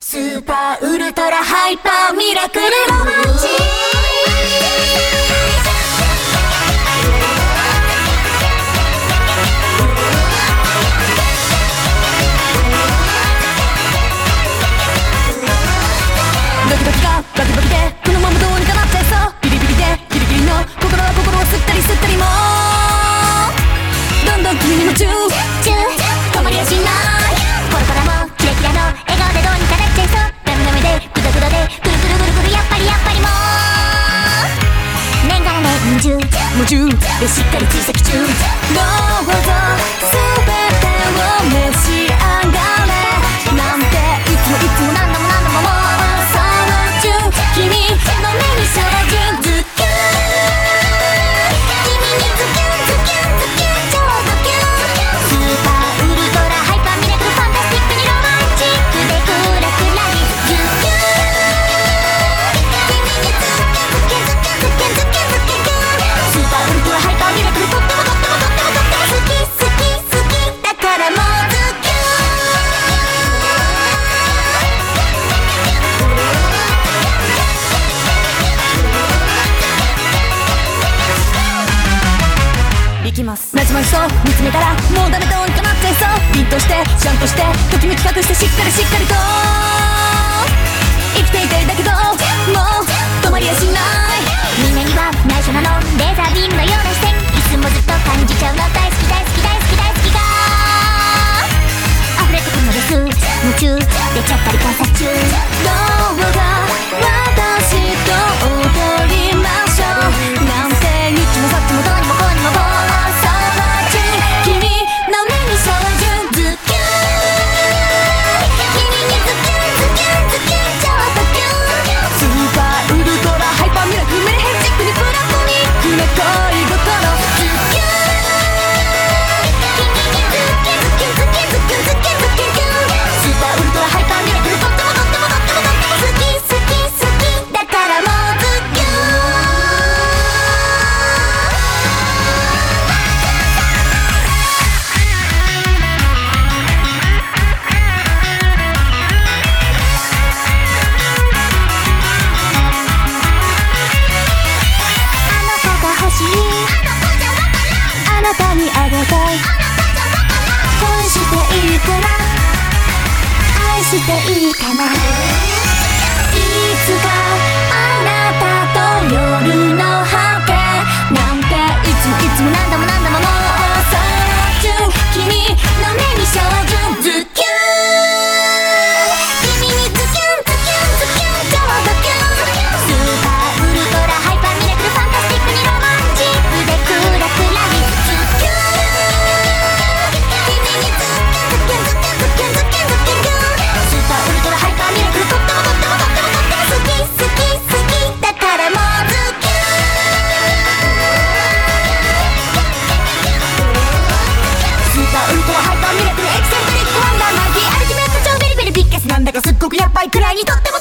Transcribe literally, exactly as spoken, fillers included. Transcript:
スーパーウルトラハイパーミラクルロマンチドキドキがバキバキでこのままどうにかなっちゃいそうビリビリでギリギリの心は心を吸ったり吸ったりもどんどん君に夢中止まりやしないこれからもキラキラの笑顔でどうにかなっちゃいそうダメダメでグダグダでくるくるくるくるやっぱりやっぱりもう念願の年中夢中でしっかり追跡中どうぞ全てを召し上がれなんていつもいつも何度も何度ももうその中君の目に照準ズキュン君にズキュンズキュンズキュン超ドキュンスーパーウルトラハイパーミラクルファンタスティックにロマンチックでクラクラにズキュン君にズキュンズキュンズキュンズキュンズキュンズキュンスーパーウルトラハイパーミラクルとってもとってもとってもとっても好き好き好きだからもうズキュンいきますなじまりそう見つめたらもうダメどうにかなっちゃいそう凛としてシャンとしてときめき隠してしっかりしっかりと生きていたいだけどもう止まりやしない胸には内緒なのレーザービームのような視線いつもずっと感じちゃうの大好き大好き大好き大好きが溢れてくるのです夢中出ちゃったり観察中どうか私と踊りましょうなんて言っちもさっちもどうにもこうにもこう君の目に照準ズキュン君にズキュンズキュンズキュン超ドキュンスーパーウルトラハイパーミラクルメリヘンチックにプラトニックな恋心ズキュン君にズキュンズキュンズキュンズキュンズキュンズキュンズキュンスーパーウルトラハイパーミラクルとってもとってもとってもとっても好き好き好きだからもうズキュンあなたにあげたい恋していいから愛していいかないつかあなたと夜の果てなんていつもいつも何度も何度ももうその中君の目に照準ズキュン君にズキュンズキュンズキュン超ドキュンスーパーウルトラハイパーミラクルファンタスティックにロマンチックでクラクラにズキュン君にズキュンズキュンズキュンズキュンズキュンズキュンスーパーウルトラハイパーミラクルとってもとってもとってもとっても好き好き好きだからもうズキュンスーパーウルトラハイパーミラクルエキセントリックワンダーマイティアルティメット超ベリベリビッケスなんだかすっごくやっぱりくらいにとっても